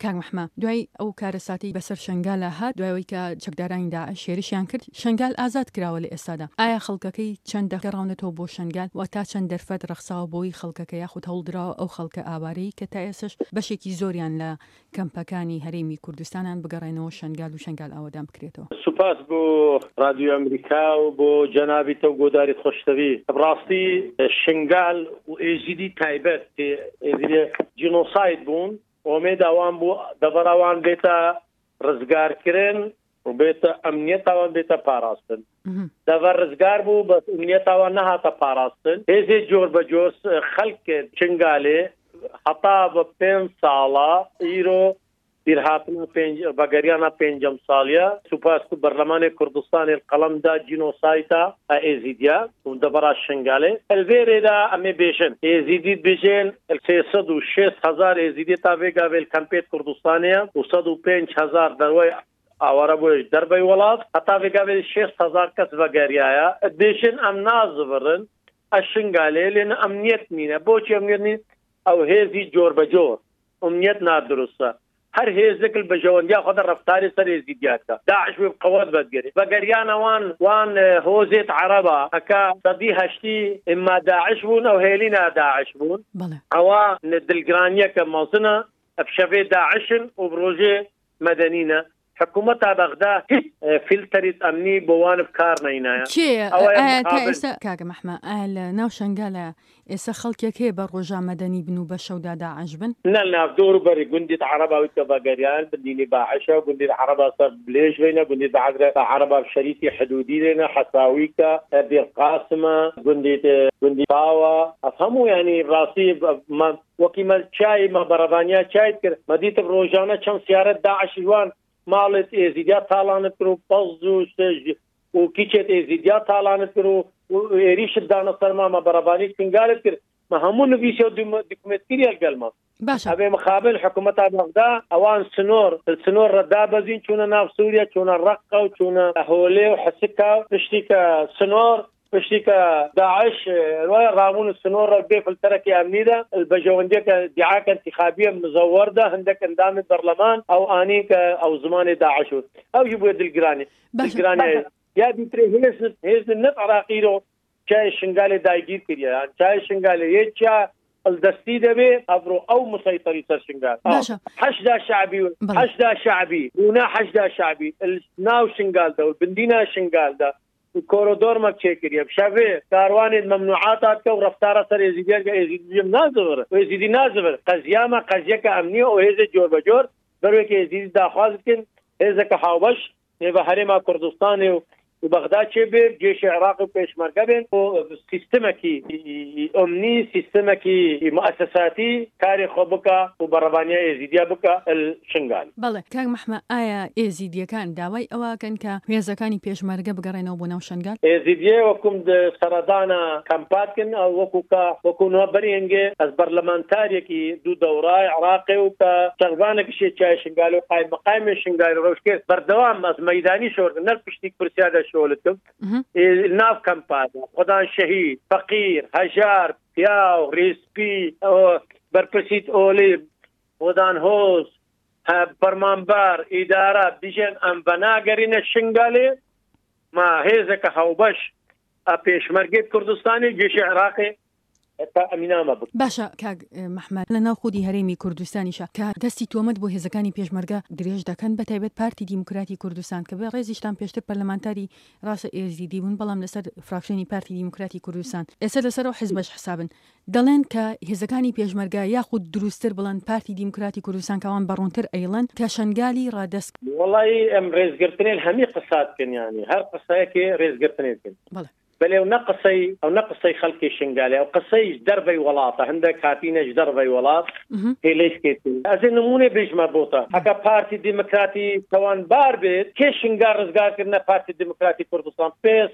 کاک محمە دوای ئەو کارەساتی بەسەر شنگالە هات دوایەوەی کە چەکدارانی داعش شێریشیان کرد شنگال ئازاد کراوە لە ئێستادا ئایا خەڵکەکەی چەند دەگەڕاونەتەوە بۆ شنگال و تا چەند دەرفەت ڕەخساوە بۆی خەڵکەکە یاخود هەوڵدراوە ئەو خەڵکە ئاوارەی کە تا ئێسش بەشێکی زۆریان لە کەمپەکانی هەرێمی کوردستانان بگەڕێنەوە شنگال و شنگال ئاوادان بکرێتەوە. سوپاس بۆ رادیۆ ئەمریکا و بۆ جەنابی تۆ گۆداری خۆشتەوی. بڕاستی شنگال و ئێژیدی تایبەت جینۆساید بوون ئۆمێداوان بوو دەبەراوان بێتە ڕزگارکردن و بێتە ئەمنیەتاوان بێتە پاراستن دەبەر ڕزگار بوو بە ئەمنیەتاوان نەهاتە پاراستن هێزێ جۆر بە جۆر خەڵکێ چنگالێ هەتا بە 5 ساڵە ئیرۆ بیرهاتنە بەگەریانە 5 ساڵیە سوپاس و بەرلەمانی کوردستانی قەڵەمدا جینۆسایتە ئێزیدیا و دەبەرا شنگالێ ئەلڤێرێدا ئەمێ بێژن ئێزیدیت بێژێن 306,000 ئێزیدی تا vێگاوێل کەمپێت کوردستانیە و 105,000 دەروای ئاوارە بۆش دەربەی وڵات هەتا vێگاوێل 6,000 کەس بەگەریایە بێژن ئەم نازبڕن ئەشنگالێ لێنە ئەمنیەت نینە بۆچی ئەمنیەت نین ئەو هێزی جۆر بە جۆر ئەمنیەت نادروستە هر هێزێکل بە ژەوەندیا خۆدە ڕەفتاری سەر هێزیدیاتکە داعش وێ قەوەت بەدگەری بەگەریانەوان وان هۆزێت عەرەبە ئەکا سەدی هەشتی ئما داعش بوون ئەو هێلینا داعش بوون ئەوە دڵگرانیەکە مەزنە ئەفشەفێ داعشن و بڕۆژێ مەدەنینە حکوومەتا بەغدا فیلتەریت ئەمنی بۆوان بکار نەینایە تا ئێستا کاکە محمە لە ناو شنگالە ئێستا خەڵکێک هەیە بە ڕۆژا مەدەنی بن و بە شەودا داعش بن نەناف دۆر بەری گوندی عەرەباوی کە بەگەریان بندینی باعشە گوندی عەرەبا سەر بلێژ بینە گوندی عەرەبا شەریکی حدودی لێنە حەساوی کە بیرقاسمە گوندی باوە هەموو ینی ڕاستی وەکیمە چای مە بەرەبانیا چایت کرد مەدیتە ڕۆژانە چەند سیارەت داعشیوان ماڵێت ئێزیدیا تاڵانت کرد و پەز و کیچێت ئێزیدیا تاڵانت کرد و ئێریشت دانە سەرمامە بەرەبانی کنگالت کرد مە هەموو نویسە و دوکمنتگیری هەلگەلمە ئەبێ مخابن حکوومەتا بەغدا ئەوان سنۆر ڕەدا بەزین چوونە ناو سووریا چوونە ڕەقە و چوونە هۆلێ و حەسکا پشتیکە سنۆر پشتیکە داعش ڕامون سنۆر بێ فلتەرەکی ئەمنیدا بەژەوەندێکە دیعاکە انتخابیە مزەوەردە هەندێک ئەندامی بەرلەمان ئەو ئانی کە ئەو زمانی داعش و ئەوی بووە دڵگرانی یا دیترێ هێز نەت عراقیرۆ چای شنگالێ دایگیر کردیان چای شنگالێ یەکیا الدەستی دەبێ ئەبرۆ ئەو مسەیتەری سەر شنگال حەشدا شعبی ونا حەشدا شعبی ناو شنگالدا و بندینا شنگالدا کۆرۆدۆر مەکچێ کردیە شەوێ کاروانێت مەمنوعاتات کە و ڕەفتارە سەر ئێزیدیەکە ئێزیدیم نازبر ئێزیدی نازبر قەزیامە قەزیەکە ئەمنیە و هێزە جۆر بە جۆر بەروێکە ئێزیدی داخواز بکەن هێزەکە هاوبەش بە هەرێما کوردستانی و بەغدا چێ بێ جێشی عێراق و پێشمەرگە بێن و سیستەمێکی ئەمنی سیستەمێکی مؤسساتی کاری خۆ بکە و بەڕەبانیا ئێزیدیا بکە شنگال. بەڵێ کاک محمە ئایا ئێزیدیەکان داوای ئەواکەن کە هێزەکانی پێشمەرگە بگەڕێنەوە بۆ ناو شنگال؟ ئێزیدیە وەکوم سەردانە کەمپاتکن ئەو وەکو بەرهێنگێ ئەس بەرلەمانتارێکی دوو دەورای عێراقی و کە چەربانێکیشێ چای شنگال و قایمەقایمێ شنگال ڕۆژکرد بەردەوام ئەس مەیدانی شۆردن نەر پشتی پرسیادە شۆلتم ناف کەمپاتە خۆدان شەهید فەقیر هەژار پیاو ڕێسپی بەرپرسیت ئۆلیب خۆدان هۆز فەرمانبەر ئیدارە بژێن ئەم بەناگەرینە شنگالێ ما هێزەکە هەوبەش پێشمەرگێت کوردستانی جێشی عێراقی باشە کاک محمەد لە ناو خودی هەرێمی کوردستانیشە کە دەستی تۆمەت بۆ هێزەکانی پێشمەرگە درێژ دەکەن بە تایبەت پارتی دیموکراتی کوردستان کە بە ڕێزیشتان پێشتر پەرلەمانتاری ڕاستە ئێزیدی بوون بەڵام لەسەر فراکشنی پارتی دیموکراتی کوردستان ئێستا لەسەر ئەو حیزبەش حسابن دەڵێن کە هێزەکانی پێشمەرگە یاخود دروستتر بڵند پارتی دیموکراتی کوردستان کەوان بەڕوونتر ئەیڵەن کە شنگالی ڕادەست وڵی ئەم ڕێزگرتنێن هەمی قساتکن ینی هەر قسەیەکی ڕێزگرتنێتن بەڵێ ئەو نەقسەی خەڵکی شنگالێ ئەو قسەیش دەربەی وڵاتە هەندێک کاتینەش دەربەی وڵات هێلەیشکێت ئەزێ نمونێ بێژمە بۆتە ئەگە پارتی دیموکراتی تەوانبار بێت کێ شنگار ڕزگارکردنە پارتی دیموکراتی کوردستان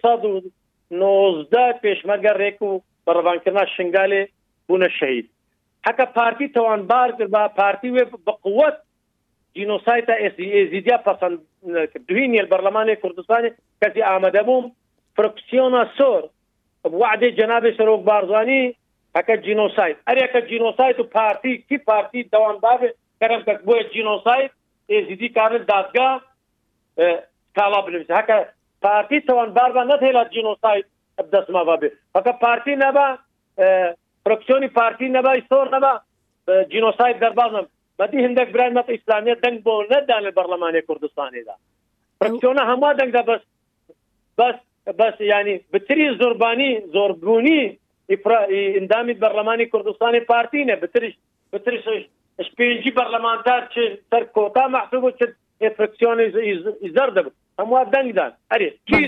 519 پێشمەرگە ڕێک و بەڕەوانکردنا شنگالێ بوونە شەهید هەکە پارتی تەوانبار کرد بە پارتی وێ بە قووەت جینۆسایتە ئێزیدیا پەسەند دوینی بەرلەمانی کوردستانی کەسی ئامادە بووم فرکسیۆنا سۆر وعدێ جەنابێ سەرۆک بارزانی هەکە جینۆسایت ئەرێکە جینۆسایت و پارتی کی پارتی دەوامبار کەرەمکە بۆیە جینۆساید ئێزیدی کارن دادگا کاڵا بنویسێ هەکە پارتی تەوانبار بە نەتهێڵات جینۆساید بدەستمەوە بێ هەکە پارتی نەبە فرکسیۆنی پارتی نەبە ئیسۆر نەبە جینۆساید دەرباز نەبە بەدی هەندێک برای مەت ئیسلامیە دەنگ بۆ نەدان لە بەرلەمانی کوردستانیدا فرکسیۆنە هەموو دەنگدا بەس ینی بتری زۆربوونی ئندامی بەرلەمانی کوردستانی پارتینە بتریش پێنجی بەرلەمانتار چ سەر کۆتا مەحسوب و چ فرکسیۆنی زەر دەبن هەموو دەنگدان ئەرێ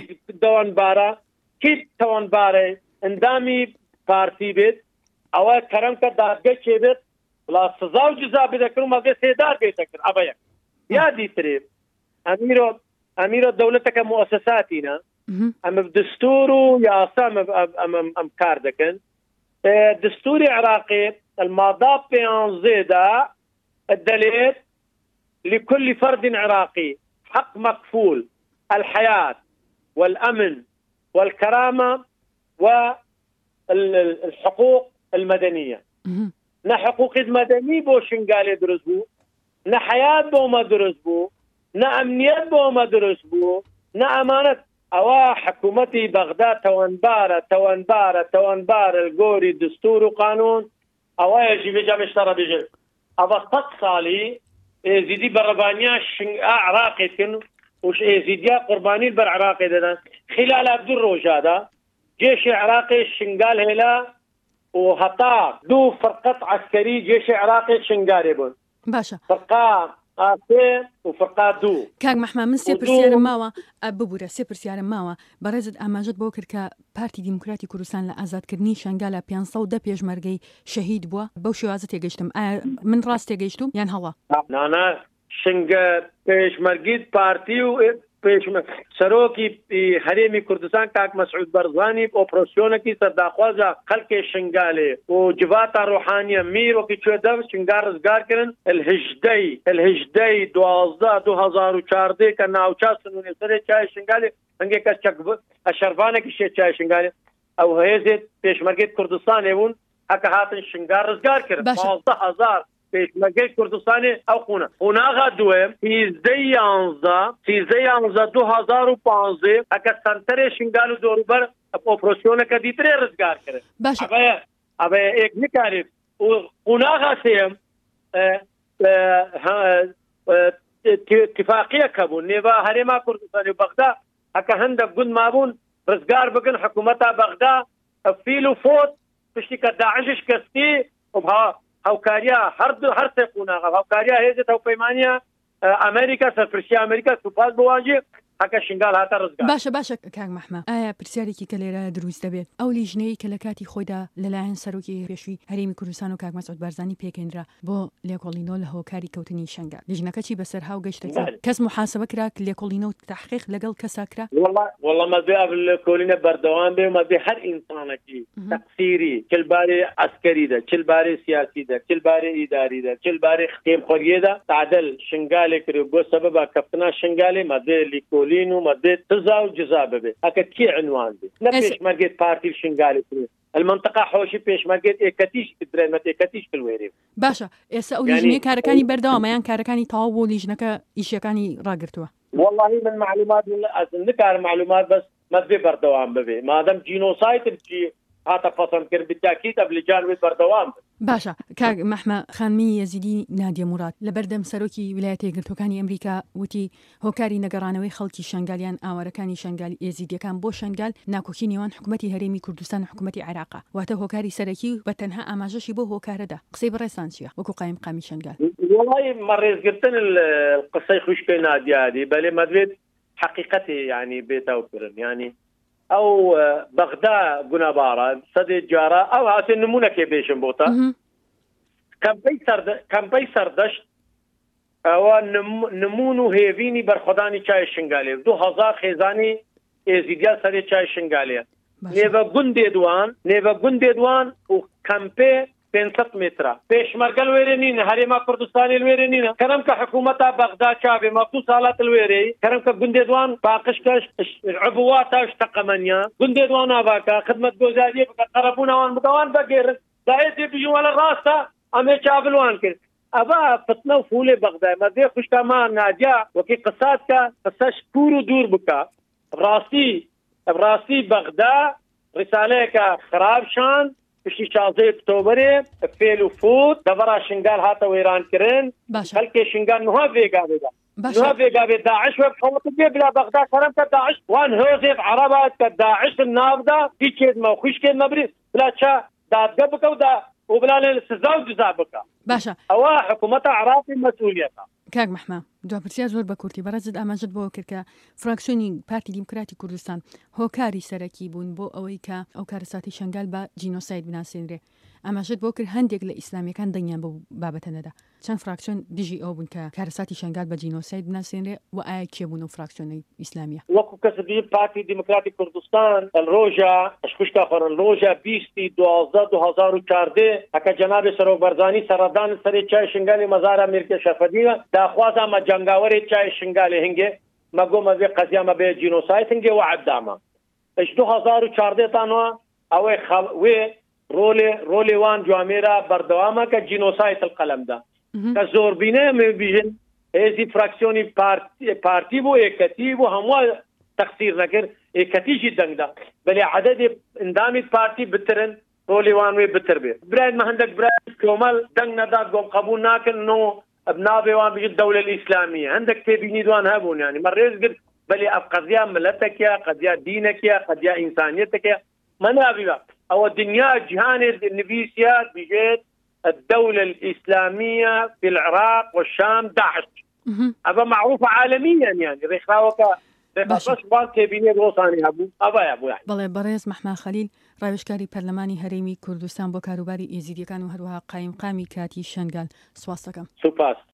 کی تەوانبارە ئەندامی پارتی بێت ئەوە کەرەمکە دادگە چێ بێت بڵا سزا و جزا بدەکردن مەگە سێدار بێتەکرد ئەبەیە یادی ترێ ئەمیرۆ دەولەتەکە مؤسساتینە ئەمە دستور و یاسا ئەم کار دەکەن دستوری عراقی الماده 15 الدليل لكل فرد عراقي حق مكفول الحياة والأمن والكرامة والحقوق المدنية نا حقوق المدني بو شنغالي درس بو نا حياة بو ما درس بو نا أمنيات بو ما درس بو نا أمانة أوا حكومتي بغداد توانبار الجوري دستور وقانون أوا يجب اشترى بجل أوا تقصالي زيدي بربانيا عراقي كن وش زيديا قرباني بالعراقي ده خلال عبد الروجاده جيش عراقي شنغال هلا وهطا دو فرقة عسكري جيش عراقي شنغالي بون باشا فرقة آسي وفرقة دو كاك محمد من سي برسيار ماوا ببورا سي برسيار ماوا برزد اماجت بوكر كا بارتي ديمقراطي كردستان لآزاد كرني شنغالا 510 بيجمرغي شهيد بوا بوشو ازت يگشتم من راست يگشتم يعني هوا نا شنغ بيجمرغي بارتي و سروکی حریم کردستان کاک مسعود برزانی اپریشن کی سرداخوازا خلق شنگاله و جوات روحانیه میر و کی چوده شنگار رزگار کردن الهجدی 2014 که ناوچا سنونی سر چای شنگاله هنگه کس چک اشرفانه کی چای شنگاله او هیزت پیشمرگی کردستان اون اکهات شنگار رزگار کرد 12000 پیشمرگی کردستانی او خونه غدوه 13 2015 اکه سنتر شنگالو دوروبر اپریشن که دیتره رزگار کرد باشه ابا یک نکارید و خونه غسیم اتفاقیه کبون نیبا هرما کردستانی بغداد اکه هنده گند مابون رزگار بگن حکومتا بغداد فیلو فوت پشتی که داعشش کستی وبها هاوکاریا هر سقونا هاوکاریا هيزت او پیمانیا امریکا سفرشي امریکا سوپاس بواجه هکا شنگال هاتا رزگار باشا كاك محمد برسياريكي كليرا دروز دبيت او ليجني كلكاتي خويدا للاهن سروكي بيشوي هريمي كردستان و كاك مسعود بارزاني بيكندرا بو ليكولينو لهوكاري كوتني شنگال لجنكاتي بسرها وگشتك كاس محاسبه كراك ليكولينو تحقيق لقل كساكرا والله ما بي ابل كولينا بردوان بي ما بي هر انسانكي تقصيري كل باري عسكري ده كل باري سياسي ده كل باري اداري ده كل باري خيم خوريه ده تعدل شنگال كرو بو سبب كفتنا شنگال ما بي ليكولينو ما بي تزا وجزا به اكيد كي عنوان دي نبيش مرقت بارتي شنغالي المنطقه حوشي بيش مرقت اكتيش درمت اكتيش في الويري باشا اسا ليجني كاركاني بردوام يعني كاركاني طاو ليجنك ايشكاني راغرتوا والله من معلومات نكار معلومات بس ما بي بردوام به ما دام جينوسايد بجي هذا فصل كر بالتاكيد قبل جانب بردوام باشا كاك محمد خانمي يزيدي نادية مراد لبردم سروكي ولايتي قلتوكاني أمريكا وتي هوكاري نقرانوي خلقي شنغاليان آواركاني شنغال يزيدي كان بو شنغال ناكوكي نيوان حكومتي هريمي كردستان حكومتي عراقة واتا هوكاري سركي بتنها أماجشي بو هوكار ده قصيب ريسانسيا وكو قايم قامي شنغال والله مريز قلتن القصة خوشكي نادية هذه بلي مدريد حقيقتي يعني بيتا وكرن يعني او بغداد قنابارة صدي جارة او هاتي نمونة كي بيشن بوتا كم بيسر دشت او نمونو هيفيني برخداني چاي شنغالي 2000 خيزاني ازيديا صدي چاي شنغالي نيفا قندي دوان و كمبي 500 متر پیشمرگل ويرنين هريما كردستاني الويرنين كرم كحكومتا بغداد شعبي مخصوص حالات الويري كرم كغنديدوان باقش عبوات اشتقمنيا غنديدوان اباكا خدمه جوزاجي قربونا وان مدوان بغير دايت بيجوا على راسا امي شابلوان كده ئەبا فتنە و فولێ بەغدای مەدێ خوشکەمان ناجا وەکی قسات کە قسەش پور و دوور بکە ڕاستی بەغدا ڕسالەیەکە خراپشان پشتی 16 ئۆکتۆبرێ فێل و فوت دەبەرا شنگال هاتە وێرانکردن خەڵکێ شنگال نوها vێگا بێدا نوها vێگا بێ داعش وێ بخەوەتە بێ بلا بەغدا کەرەم کە داعش وان هۆزێت عەرەبات کە داعش ناودا دیچێتمە و خوشکێت مەبری بلا چا دادگە بکە و بلا لێ سزا و جزا بکە باشە ئەوە حکوومەتە عراقی مەسئولیەتە. کاک محمە دوپرسیار زۆر بە کورتی بەڕێزت ئاماژت بۆ کرد کە فراکسیۆنی پارتی دیموکراتی کوردستان هۆکاری سەرەکی بوون بۆ ئەوەی کە ئەو کارەساتی شنگال بە جینۆساید بناسێنرێ ئاماژت بۆ کرد هەندێک لە ئیسلامیەکان دەنگیان بە بابەتە نەدا چەند فراکسیۆن دژی ئەو بوون کە کارەساتی شنگال بە جینۆساید بناسێنرێ و ئایا کێبوون و فراکسیۆنەی ئیسلامیە وەکو کەسبی پارتی دیموکراتی کوردستان ڕۆژە خوشکە خۆرن ڕۆژە 20/12/2014 ئەکە جەنابێ سەرۆک بەرزانی سەردان سەرێ چای شنگالی مەزارە میرکە شەفەدیە داخوازە مە جەنگاوەرێ چای شنگالی هەنگێ مەگۆمە بێ قەزیامە بێ جینۆساید هەنگێ وعددامە 2014 تانوە ئەوەی وێ رۆلی وان جوامێرە بەردەوامە کە جینۆساید القەلەمدا کە زۆربینە مێبیژن هێزی فراکسیۆنی پارتی بۆ یەکەتی بۆ هەموو تەقسیر نەکرد یەکەتیشی دەنگدا بەلێ عەدەدێ ئەندامی پارتی بترن رۆلی وان وێ بتر بێ برایمە هەندێک برای کۆمەڵ دەنگ نەدات گۆم قبول ناکردن و نابێ وان بژێت دەولە ئیسلامیە هەندێک تێبینی دوان هەبوون یانی مە ڕێز گرت بەلێ ئەف قەزیا ملەتێکە قەزیا دینێکە قەزیا ئینسانیەتێکە مە نابیبە أو الدنيا جهان النفيسيات بجد الدولة الإسلامية في العراق والشام داعش هذا معروف عالميا يعني رخاوكا بس بان تبيني روساني أبو يا بله برئيس محمد خليل ڕاوێژکاری پەرلەمانی هەرێمی کوردستان بۆ کاروباری ئێزیدیەکان و هەروەها قایم قامی کاتی شنگال سواس دەکەم. سوپاس.